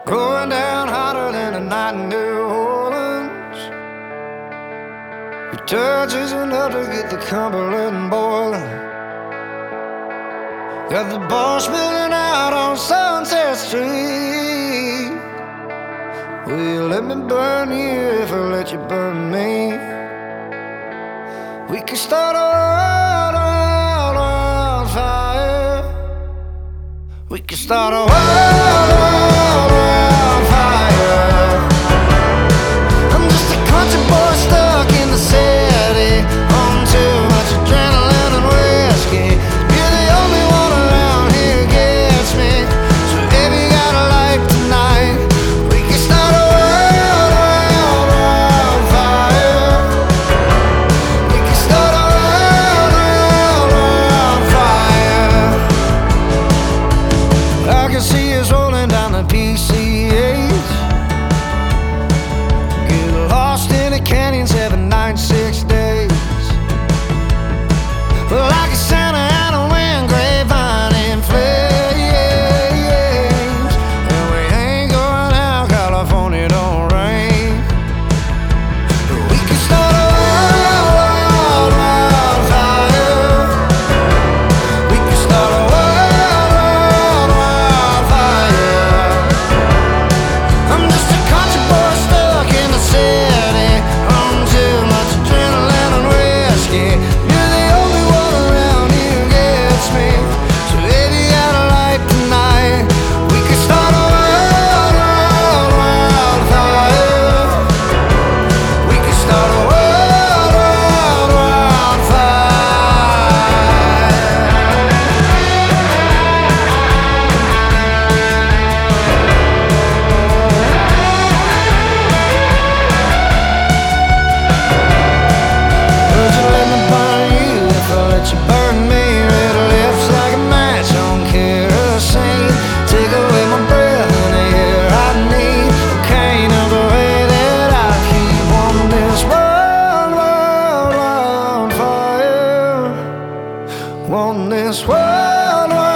Going down hotter than a night in New Orleans. Your touch is enough to get the Cumberland boiling. Got the bar spilling out on Sunset Street. Will you let me burn you if I let you burn me? We could start a wild, wild, wild fire. We could start a wild, wild, wild fire. I'm just a country boy stuck in the city on too much adrenaline and whiskey. You're the only one around here who gets me. So if you got a light tonight, we can start a wild, wild, wild fire. We can start a wild, wild, wild fire. I can see us rolling down the PCH. Get lost in a canyon 7 nights, 6 days. Like a Santa Ana wind, grapevine in flames. And we ain't going out, California don't rain. We can start a wild, wild, wild fire. We can start a wild, wild, wild fire. I'm just a country boy stuck in the city on too much adrenaline and whiskey. You're the only one around here who gets me. So if you got a light tonight, we can start a wild, wild, wild fire. We can start a wild, wild, wild fire. Would you let me burn you if I let you burn me? Red lips like a match on kerosene. Take away my breath and the air I need. Cocaine of the way that I keep wanting this wild, wild, wild fire. Wanting this wild, wild